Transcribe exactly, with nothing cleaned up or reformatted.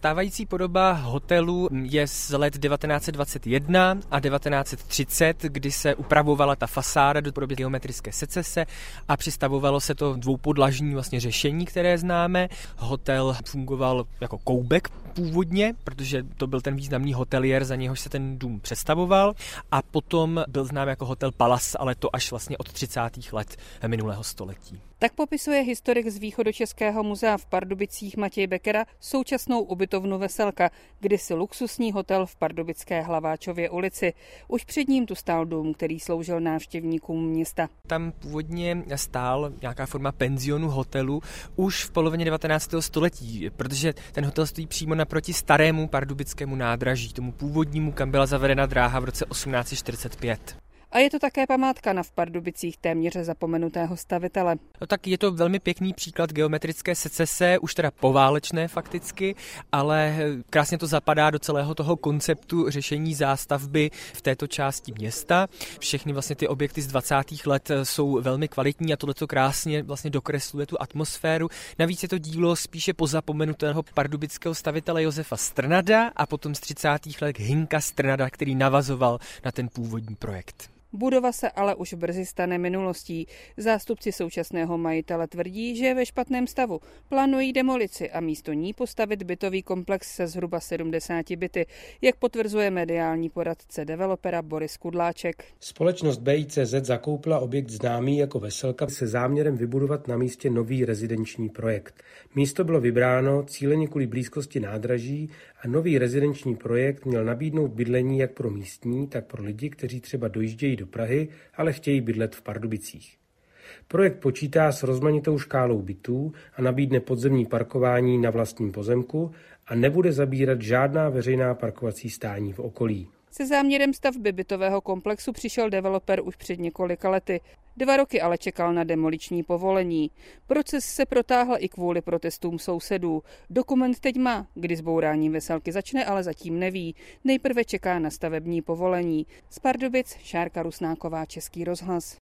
Stávající podoba hotelu je z let devatenáct set dvacet jedna a devatenáct set třicet, kdy se upravovala ta fasáda do podoby geometrické secese a přistavovalo se to dvoupodlažní vlastně řešení, které známe. Hotel fungoval jako koubek původně, protože to byl ten významný hotelier, za něhož se ten dům přestavoval, a potom byl znám jako hotel Palace, ale to až vlastně od třicátých let minulého století. Tak popisuje historik z Východočeského muzea v Pardubicích Matěj Bekera současnou ubytovnu Veselka, kdysi luxusní hotel v pardubické Hlaváčově ulici. Už před ním tu stál dům, který sloužil návštěvníkům města. Tam původně stál nějaká forma penzionu hotelu už v polovině devatenáctého století, protože ten hotel stojí přímo naproti starému pardubickému nádraží, tomu původnímu, kam byla zavedena dráha v roce osmnáct set čtyřicet pět. A je to také památka na v Pardubicích téměř zapomenutého stavitele. No tak je to velmi pěkný příklad geometrické secese, už teda poválečné fakticky, ale krásně to zapadá do celého toho konceptu řešení zástavby v této části města. Všechny vlastně ty objekty z dvacátých let jsou velmi kvalitní a tohleto krásně vlastně dokresluje tu atmosféru. Navíc je to dílo spíše pozapomenutého pardubického stavitele Josefa Strnada a potom z třicátých let Hynka Strnada, který navazoval na ten původní projekt. Budova se ale už brzy stane minulostí. Zástupci současného majitele tvrdí, že je ve špatném stavu. Plánují demolici a místo ní postavit bytový komplex se zhruba sedmdesáti byty, jak potvrzuje mediální poradce developera Boris Kudláček. Společnost B I C Z zakoupila objekt známý jako Veselka se záměrem vybudovat na místě nový rezidenční projekt. Místo bylo vybráno cíleně kvůli blízkosti nádraží a nový rezidenční projekt měl nabídnout bydlení jak pro místní, tak pro lidi, kteří třeba dojíždějí do Prahy, ale chtějí bydlet v Pardubicích. Projekt počítá s rozmanitou škálou bytů a nabídne podzemní parkování na vlastním pozemku a nebude zabírat žádná veřejná parkovací stání v okolí. Se záměrem stavby bytového komplexu přišel developer už před několika lety. Dva roky ale čekal na demoliční povolení. Proces se protáhl i kvůli protestům sousedů. Dokument teď má, kdy zbourání Veselky začne, ale zatím neví. Nejprve čeká na stavební povolení. Z Pardubic Šárka Rusnáková, Český rozhlas.